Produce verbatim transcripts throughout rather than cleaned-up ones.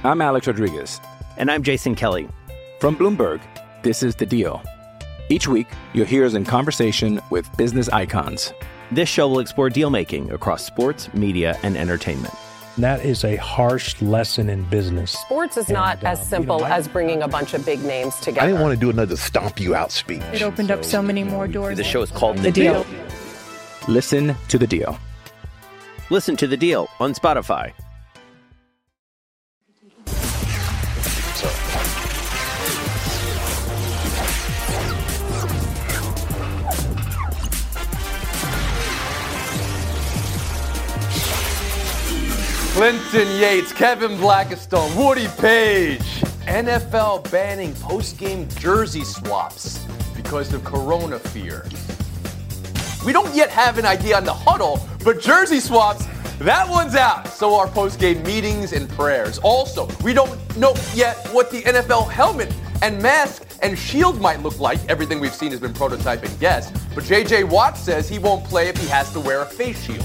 I'm Alex Rodriguez. And I'm Jason Kelly. From Bloomberg, this is The Deal. Each week, you'll hear us in conversation with business icons. This show will explore deal-making across sports, media, and entertainment. That is a harsh lesson in business. Sports is not and, uh, as simple you know, I, as bringing a bunch of big names together. I didn't want to do another stomp you out speech. It opened so, up so many more doors. The show is called The, the deal. deal. Listen to The Deal. Listen to The Deal on Spotify. Clinton Yates, Kevin Blackistone, Woody Page. N F L banning post-game jersey swaps because of corona fear. We don't yet have an idea on the huddle, but jersey swaps, that one's out. So are post-game meetings and prayers. Also, we don't know yet what the N F L helmet and mask and shield might look like. Everything we've seen has been prototype and guess. But J J Watt says he won't play if he has to wear a face shield.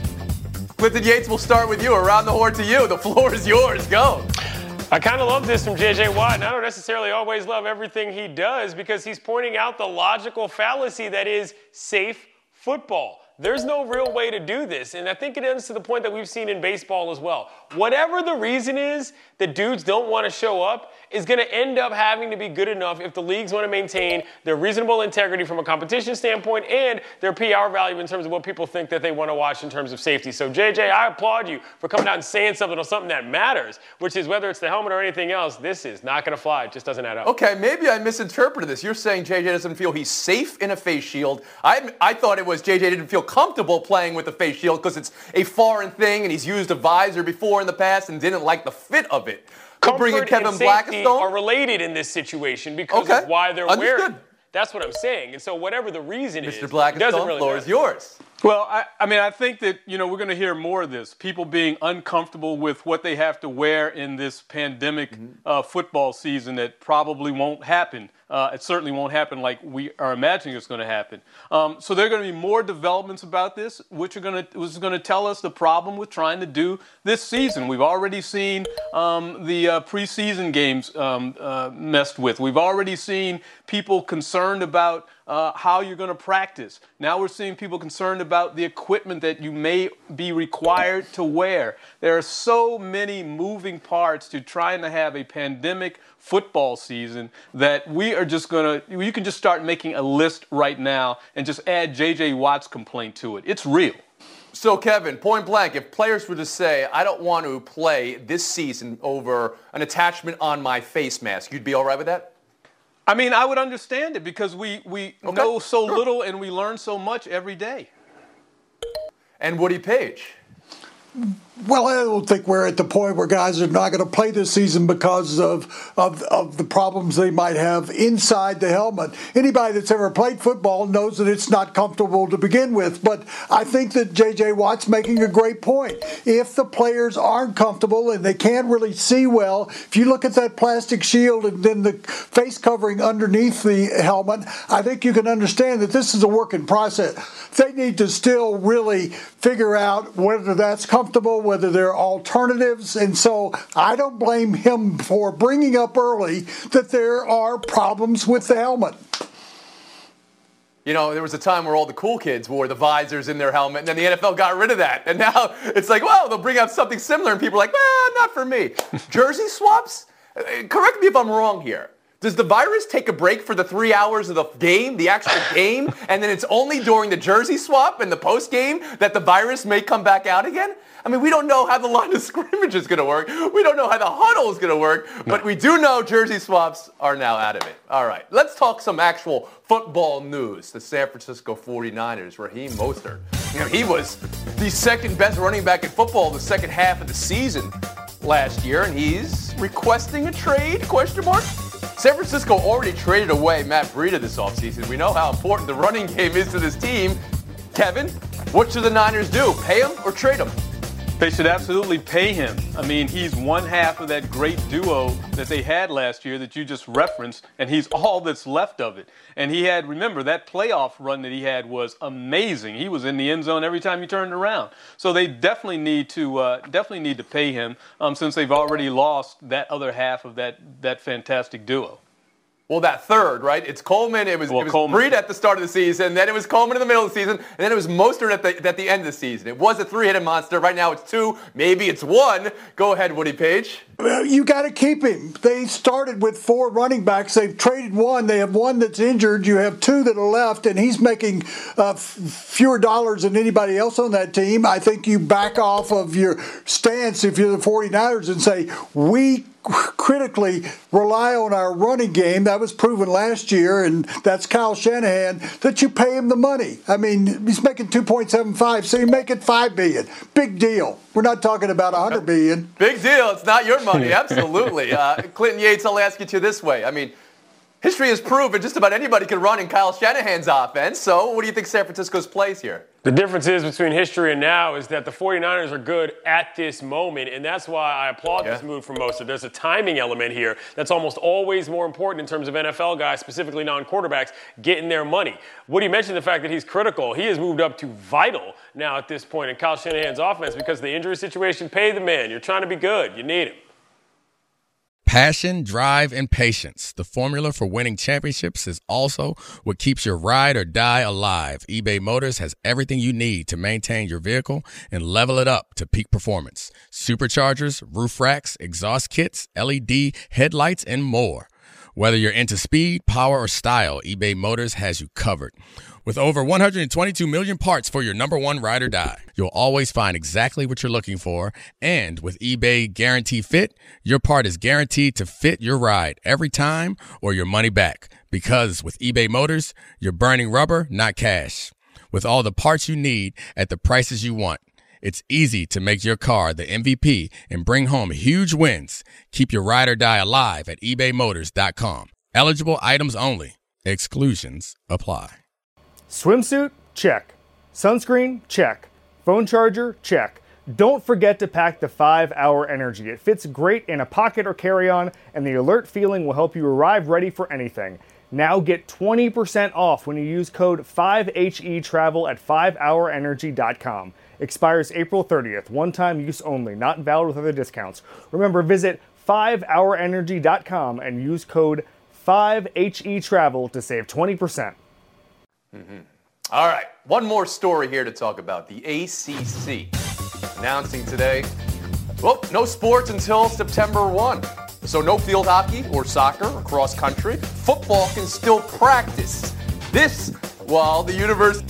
Clinton Yates, we'll start with you. Around the horn to you. The floor is yours. Go. I kind of love this from J J Watt, and I don't necessarily always love everything he does because he's pointing out the logical fallacy that is safe football. There's no real way to do this, and I think it ends to the point that we've seen in baseball as well. Whatever the reason is that dudes don't want to show up is going to end up having to be good enough if the leagues want to maintain their reasonable integrity from a competition standpoint and their P R value in terms of what people think that they want to watch in terms of safety. So, J J, I applaud you for coming out and saying something on something that matters, which is whether it's the helmet or anything else, this is not going to fly. It just doesn't add up. Okay, maybe I misinterpreted this. You're saying J J doesn't feel he's safe in a face shield. I, I thought it was J J didn't feel comfortable playing with a face shield because it's a foreign thing and he's used a visor before in the past and didn't like the fit of it. Comfort and safety are related in this situation because okay. of why they're Understood. wearing it. That's what I'm saying. And so whatever the reason Mister is, Blackistone, it doesn't really floor matter. is yours. Well, I, I mean, I think that, you know, we're going to hear more of this. People being uncomfortable with what they have to wear in this pandemic mm-hmm. uh, football season that probably won't happen. Uh, it certainly won't happen like we are imagining it's going to happen. Um, so there are going to be more developments about this, which are going to which is going to tell us the problem with trying to do this season. We've already seen um, the uh, preseason games um, uh, messed with. We've already seen people concerned about uh, how you're going to practice. Now we're seeing people concerned about the equipment that you may be required to wear. There are so many moving parts to trying to have a pandemic football season that we are just going to, you can just start making a list right now and just add J J Watt's complaint to it. It's real. So, Kevin, point blank, if players were to say, I don't want to play this season over an attachment on my face mask, you'd be all right with that? I mean, I would understand it because we, we okay. know so sure. little and we learn so much every day. And Woody Page. Well, I don't think we're at the point where guys are not going to play this season because of, of of the problems they might have inside the helmet. Anybody that's ever played football knows that it's not comfortable to begin with. But I think that J J Watt's making a great point. If the players aren't comfortable and they can't really see well, if you look at that plastic shield and then the face covering underneath the helmet, I think you can understand that this is a work in process. They need to still really figure out whether that's comfortable, whether there are alternatives. And so I don't blame him for bringing up early that there are problems with the helmet. You know, there was a time where all the cool kids wore the visors in their helmet, and then the N F L got rid of that. And now it's like, well, they'll bring out something similar, and people are like, well, not for me. Jersey swaps? Correct me if I'm wrong here. Does the virus take a break for the three hours of the game, the actual game, and then it's only during the jersey swap and the post game that the virus may come back out again? I mean, we don't know how the line of scrimmage is going to work. We don't know how the huddle is going to work, but we do know jersey swaps are now out of it. All right, let's talk some actual football news. The San Francisco forty-niners, Raheem Mostert. You know, he was the second best running back in football the second half of the season last year, and he's requesting a trade, question mark? San Francisco already traded away Matt Breida this offseason. We know how important the running game is to this team. Kevin, what should the Niners do? Pay him or trade him? They should absolutely pay him. I mean, he's one half of that great duo that they had last year that you just referenced, and he's all that's left of it. And he had, remember, that playoff run that he had was amazing. He was in the end zone every time you turned around. So they definitely need to uh, definitely need to pay him um, since they've already lost that other half of that that fantastic duo. Well, that third, right? It's Coleman. It was, well, it was Coleman. Breed at the start of the season. Then it was Coleman in the middle of the season. And then it was Mostert at the, at the end of the season. It was a three-headed monster. Right now it's two. Maybe it's one. Go ahead, Woody Page. You got to keep him. They started with four running backs. They've traded one. They have one that's injured. You have two that are left, and he's making uh, f- fewer dollars than anybody else on that team. I think you back off of your stance if you're the 49ers and say, we critically rely on our running game. That was proven last year, and that's Kyle Shanahan, that you pay him the money. I mean, he's making two point seven five, so you make it five billion dollars. Big deal. We're not talking about one hundred billion dollars. Big deal. It's not your money. Absolutely. Uh, Clinton Yates, I'll ask you to this way. I mean, history has proven just about anybody can run in Kyle Shanahan's offense. So what do you think San Francisco's plays here? The difference is between history and now is that the 49ers are good at this moment, and that's why I applaud yeah. this move from Mostert. There's a timing element here that's almost always more important in terms of N F L guys, specifically non-quarterbacks, getting their money. Woody mentioned the fact that he's critical. He has moved up to vital now at this point in Kyle Shanahan's offense because the injury situation, pay the man. You're trying to be good. You need him. Passion, drive, and patience. The formula for winning championships is also what keeps your ride or die alive. eBay Motors has everything you need to maintain your vehicle and level it up to peak performance. Superchargers, roof racks, exhaust kits, L E D headlights, and more. Whether you're into speed, power, or style, eBay Motors has you covered. With over one hundred twenty-two million parts for your number one ride or die, you'll always find exactly what you're looking for. And with eBay Guarantee Fit, your part is guaranteed to fit your ride every time or your money back. Because with eBay Motors, you're burning rubber, not cash. With all the parts you need at the prices you want, it's easy to make your car the M V P and bring home huge wins. Keep your ride or die alive at ebay motors dot com. Eligible items only. Exclusions apply. Swimsuit? Check. Sunscreen? Check. Phone charger? Check. Don't forget to pack the five hour Energy. It fits great in a pocket or carry-on, and the alert feeling will help you arrive ready for anything. Now get twenty percent off when you use code five H E travel at five hour energy dot com. Expires April thirtieth. One-time use only. Not valid with other discounts. Remember, visit five hour energy dot com and use code five H E travel to save twenty percent. Mm-hmm. All right, one more story here to talk about. The A C C announcing today, well, no sports until September first. So no field hockey or soccer or cross country. Football can still practice. This while the university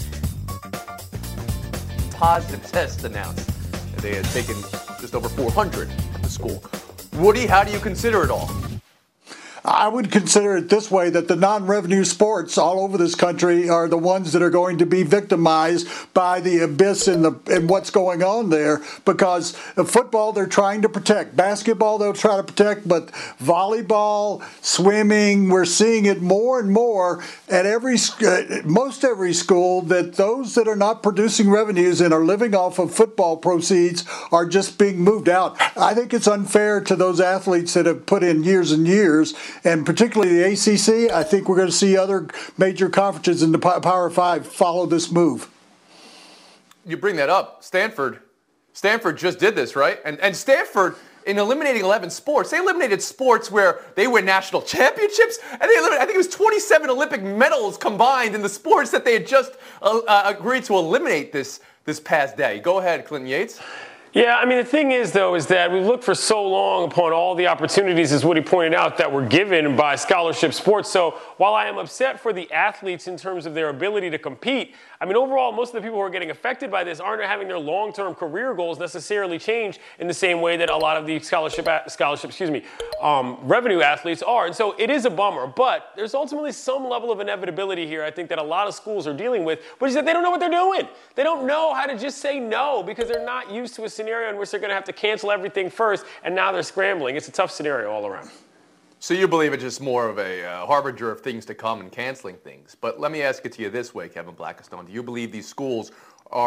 positive tests announced that they had taken just over four hundred at the school. Woody, how do you consider it all? I would consider it this way, that the non-revenue sports all over this country are the ones that are going to be victimized by the abyss in the in what's going on there, because football they're trying to protect. Basketball they'll try to protect, but volleyball, swimming, we're seeing it more and more at every most every school, that those that are not producing revenues and are living off of football proceeds are just being moved out. I think it's unfair to those athletes that have put in years and years. And particularly the A C C, I think we're going to see other major conferences in the Power Five follow this move. You bring that up. Stanford. Stanford just did this, right? And and Stanford, in eliminating eleven sports, they eliminated sports where they win national championships, and they eliminated, I think it was twenty-seven Olympic medals combined in the sports that they had just uh, uh, agreed to eliminate this, this past day. Go ahead, Clinton Yates. Yeah, I mean, the thing is, though, is that we've looked for so long upon all the opportunities, as Woody pointed out, that were given by scholarship sports. So while I am upset for the athletes in terms of their ability to compete, I mean, overall, most of the people who are getting affected by this aren't having their long-term career goals necessarily change in the same way that a lot of the scholarship, scholarship, excuse me, um, revenue athletes are. And so it is a bummer, but there's ultimately some level of inevitability here, I think, that a lot of schools are dealing with, which is that they don't know what they're doing. They don't know how to just say no because they're not used to a scenario in which they're going to have to cancel everything first, and now they're scrambling. It's a tough scenario all around. So you believe it's just more of a uh, harbinger of things to come and canceling things. But let me ask it to you this way, Kevin Blackistone. Do you believe these schools are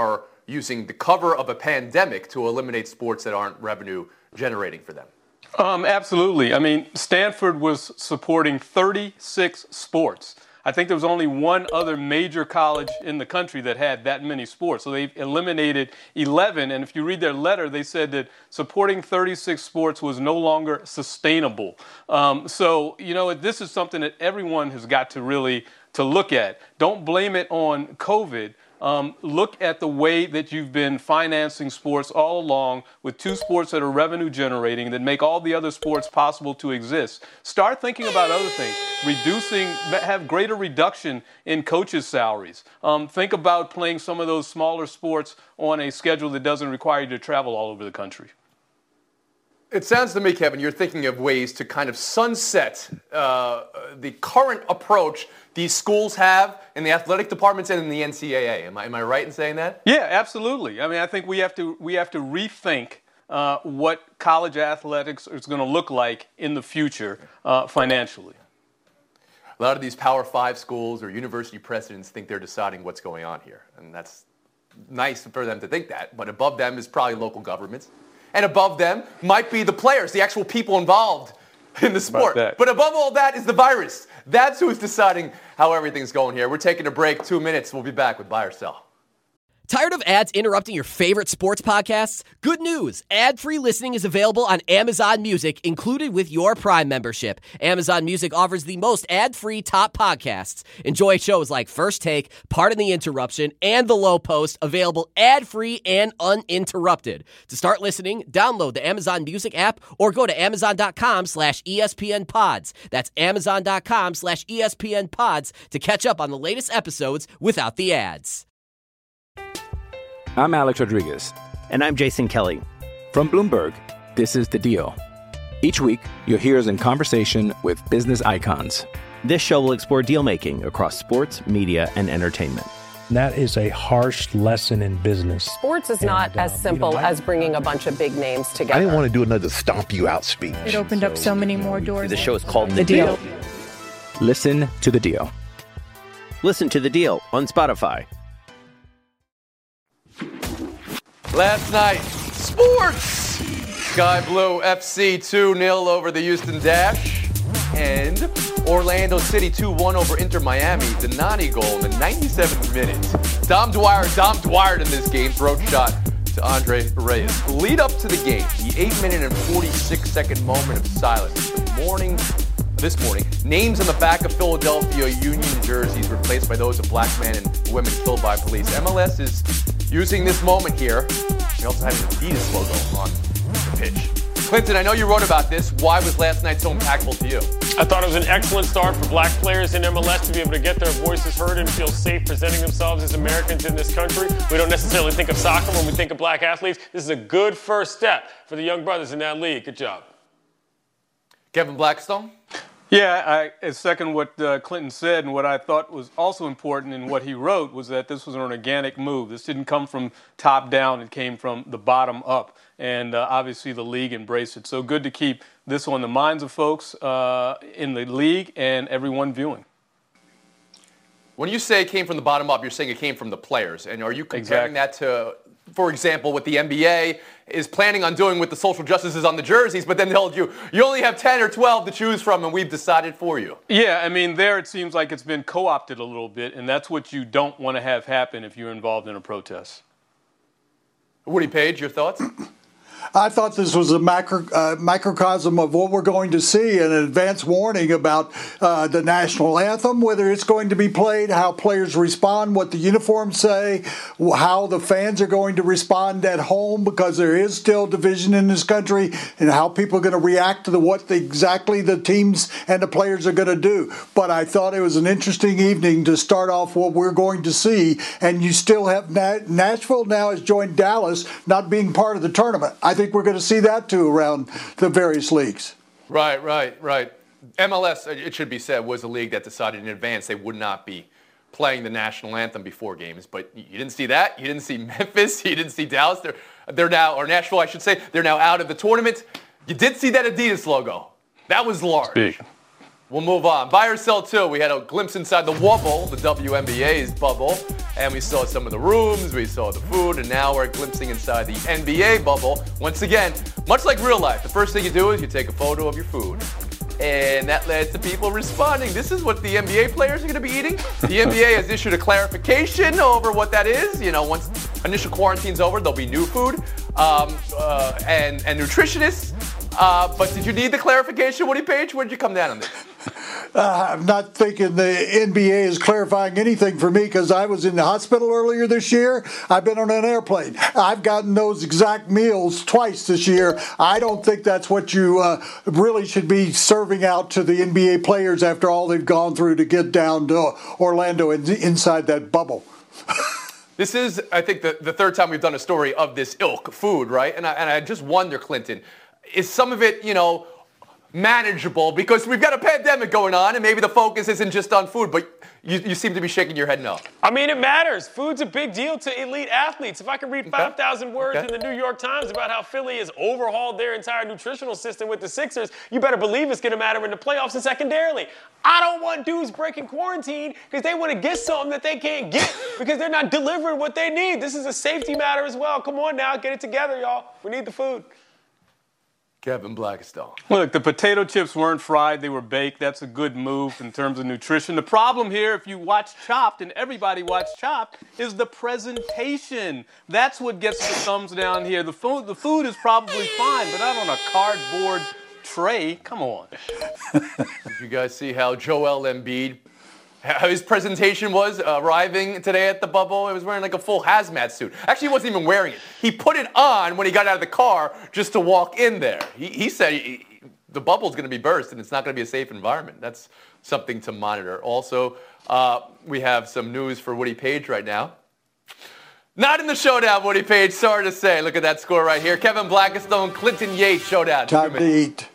using the cover of a pandemic to eliminate sports that aren't revenue generating for them? Um, absolutely. I mean, Stanford was supporting thirty-six sports. I think there was only one other major college in the country that had that many sports. So they eliminated eleven. And if you read their letter, they said that supporting thirty-six sports was no longer sustainable. Um, so, you know, this is something that everyone has got to really to look at. Don't blame it on COVID. Um, look at the way that you've been financing sports all along with two sports that are revenue generating that make all the other sports possible to exist. Start thinking about other things. Reducing, have greater reduction in coaches' salaries. Um, think about playing some of those smaller sports on a schedule that doesn't require you to travel all over the country. It sounds to me, Kevin, you're thinking of ways to kind of sunset uh, the current approach these schools have in the athletic departments and in the N C double A. Am I, am I right in saying that? Yeah, absolutely. I mean, I think we have to we have to rethink uh, what college athletics is going to look like in the future uh, financially. A lot of these Power Five schools or university presidents think they're deciding what's going on here, and that's nice for them to think that. But above them is probably local governments. And above them might be the players, the actual people involved in the sport. But above all that is the virus. That's who's deciding how everything's going here. We're taking a break, two minutes. We'll be back with Buy or Sell. Tired of ads interrupting your favorite sports podcasts? Good news. Ad-free listening is available on Amazon Music, included with your Prime membership. Amazon Music offers the most ad-free top podcasts. Enjoy shows like First Take, Pardon the Interruption, and The Low Post, available ad-free and uninterrupted. To start listening, download the Amazon Music app or go to amazon.com slash ESPN pods. That's amazon.com slash ESPN pods to catch up on the latest episodes without the ads. I'm Alex Rodriguez. And I'm Jason Kelly. From Bloomberg, this is The Deal. Each week, you'll hear us in conversation with business icons. This show will explore deal-making across sports, media, and entertainment. That is a harsh lesson in business. Sports is not and, uh, as simple you know, I, as bringing a bunch of big names together. I didn't want to do another stomp you out speech. It opened up so many more doors. The show is called The, The deal. deal. Listen to The Deal. Listen to The Deal on Spotify. Last night, sports! Sky Blue F C two nil over the Houston Dash. And Orlando City two one over Inter Miami. The Nani goal in the ninety-seventh minute. Dom Dwyer, Dom Dwyer in this game. Throat shot to Andre Reyes. Lead up to the game, the eight minute and forty-six second moment of silence. The morning, this morning, names on the back of Philadelphia Union jerseys replaced by those of black men and women killed by police. M L S is using this moment here. We also had an Adidas logo on the pitch. Clinton, I know you wrote about this. Why was last night so impactful to you? I thought it was an excellent start for black players in M L S to be able to get their voices heard and feel safe presenting themselves as Americans in this country. We don't necessarily think of soccer when we think of black athletes. This is a good first step for the young brothers in that league. Good job. Kevin Blackstone? Yeah, I second what uh, Clinton said, and what I thought was also important in what he wrote was that this was an organic move. This didn't come from top down, it came from the bottom up, and uh, obviously the league embraced it. So good to keep this on the minds of folks uh, in the league and everyone viewing. When you say it came from the bottom up, you're saying it came from the players, and are you comparing exactly. that to, for example, what the N B A is planning on doing with the social justices on the jerseys, but then told you, you only have ten or twelve to choose from, and we've decided for you? Yeah, I mean, there it seems like it's been co-opted a little bit, and that's what you don't want to have happen if you're involved in a protest. Woody Page, your thoughts? I thought this was a macro, uh, microcosm of what we're going to see, an advance warning about uh, the national anthem, whether it's going to be played, how players respond, what the uniforms say, how the fans are going to respond at home, because there is still division in this country, and how people are going to react to the, what the, exactly the teams and the players are going to do. But I thought it was an interesting evening to start off what we're going to see, and you still have Na- Nashville now has joined Dallas, not being part of the tournament. I think we're going to see that too around the various leagues. Right, right, right. M L S, it should be said, was a league that decided in advance they would not be playing the national anthem before games. But you didn't see that. You didn't see Memphis. You didn't see Dallas. They're, they're now, or Nashville, I should say, they're now out of the tournament. You did see that Adidas logo. That was large. Big. We'll move on. Buy or sell two. We had a glimpse inside the wubble, the W N B A's bubble. and we saw some of the rooms, we saw the food, and now we're glimpsing inside the N B A bubble. Once again, much like real life, the first thing you do is you take a photo of your food. And that led to people responding. This is what the N B A players are going to be eating. The N B A has issued a clarification over what that is. You know, once initial quarantine's over, there'll be new food um, uh, and, and nutritionists. Uh, but did you need the clarification, Woody Page? Where did you come down on this? Uh, I'm not thinking the N B A is clarifying anything for me because I was in the hospital earlier this year. I've been on an airplane. I've gotten those exact meals twice this year. I don't think that's what you uh, really should be serving out to the N B A players after all they've gone through to get down to Orlando and inside that bubble. This is, I think, the, the third time we've done a story of this ilk food, right? And I, and I just wonder, Clinton, is some of it, you know, manageable? Because we've got a pandemic going on, and maybe the focus isn't just on food, but you, you seem to be shaking your head no. I mean, it matters. Food's a big deal to elite athletes. If I can read five thousand words okay. in the New York Times about how Philly has overhauled their entire nutritional system with the Sixers, you better believe it's going to matter in the playoffs and secondarily. I don't want dudes breaking quarantine because they want to get something that they can't get because they're not delivering what they need. This is a safety matter as well. Come on now, get it together, y'all. We need the food. Kevin Blackistone. Look, the potato chips weren't fried. They were baked. That's a good move in terms of nutrition. The problem here, if you watch Chopped, and everybody watched Chopped, is the presentation. That's what gets the thumbs down here. The food, the food is probably fine, but not on a cardboard tray. Come on. Did you guys see how Joel Embiid, how his presentation was uh, arriving today at the bubble? He was wearing like a full hazmat suit. Actually, he wasn't even wearing it. He put it on when he got out of the car just to walk in there. He, he said he, the bubble's going to be burst and it's not going to be a safe environment. That's something to monitor. Also, uh, we have some news for Woody Page right now. Not in the showdown, Woody Page. Sorry to say. Look at that score right here. Kevin Blackistone, Clinton Yates showdown. Time to eat.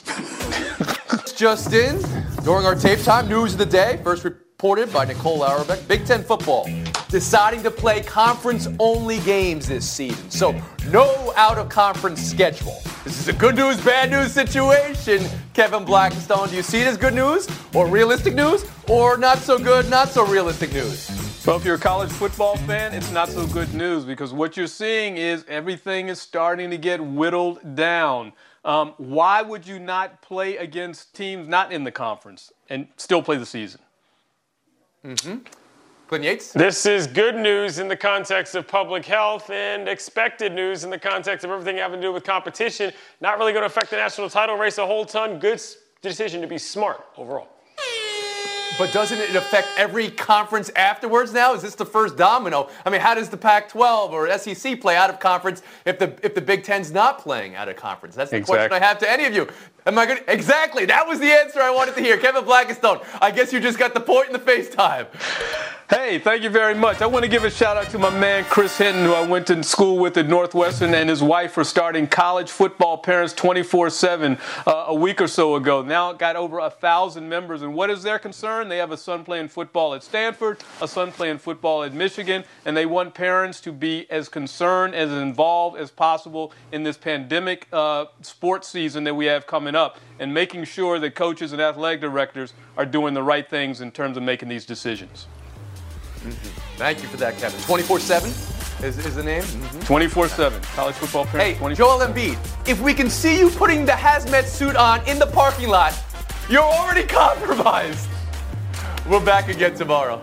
Just in, during our tape time, news of the day, first reported by Nicole Auerbach. Big Ten football deciding to play conference-only games this season. So no out-of-conference schedule. This is a good news, bad news situation. Kevin Blackistone, do you see it as good news or realistic news or not so good, not so realistic news? Well, if you're a college football fan, it's not so good news because what you're seeing is everything is starting to get whittled down. Um, why would you not play against teams not in the conference and still play the season? Mm-hmm. Clinton Yates? This is good news in the context of public health and expected news in the context of everything having to do with competition. Not really going to affect the national title race a whole ton. Good decision to be smart overall. But doesn't it affect every conference afterwards now? Is this the first domino? I mean, how does the Pac twelve or S E C play out of conference if the if the Big Ten's not playing out of conference? That's the exactly. question I have to any of you. Am I good? Exactly. That was the answer I wanted to hear. Kevin Blackistone, I guess you just got the point in the FaceTime. Hey, thank you very much. I want to give a shout out to my man Chris Hinton, who I went to school with at Northwestern, and his wife for starting College Football Parents twenty-four seven uh, a week or so ago. Now got over a thousand members, and what is their concern? They have a son playing football at Stanford, a son playing football at Michigan, and they want parents to be as concerned, as involved as possible in this pandemic uh, sports season that we have coming up, and making sure that coaches and athletic directors are doing the right things in terms of making these decisions. Mm-hmm. Thank you for that, Kevin. twenty-four seven is, is the name? Mm-hmm. twenty-four seven. College Football Parents. Hey, Joel Embiid, if we can see you putting the hazmat suit on in the parking lot, you're already compromised. We're back again tomorrow.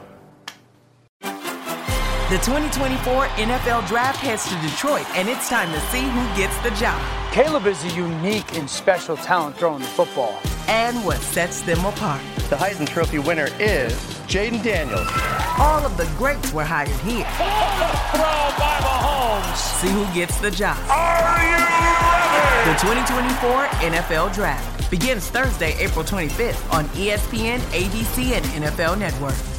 The twenty twenty-four N F L Draft heads to Detroit, and it's time to see who gets the job. Caleb is a unique and special talent throwing the football. And what sets them apart. The Heisman Trophy winner is Jaden Daniels. All of the greats were hired here. Throw by Mahomes. See who gets the job. Are you ready? The twenty twenty-four N F L Draft begins Thursday, April twenty-fifth on E S P N, A B C, and N F L Network.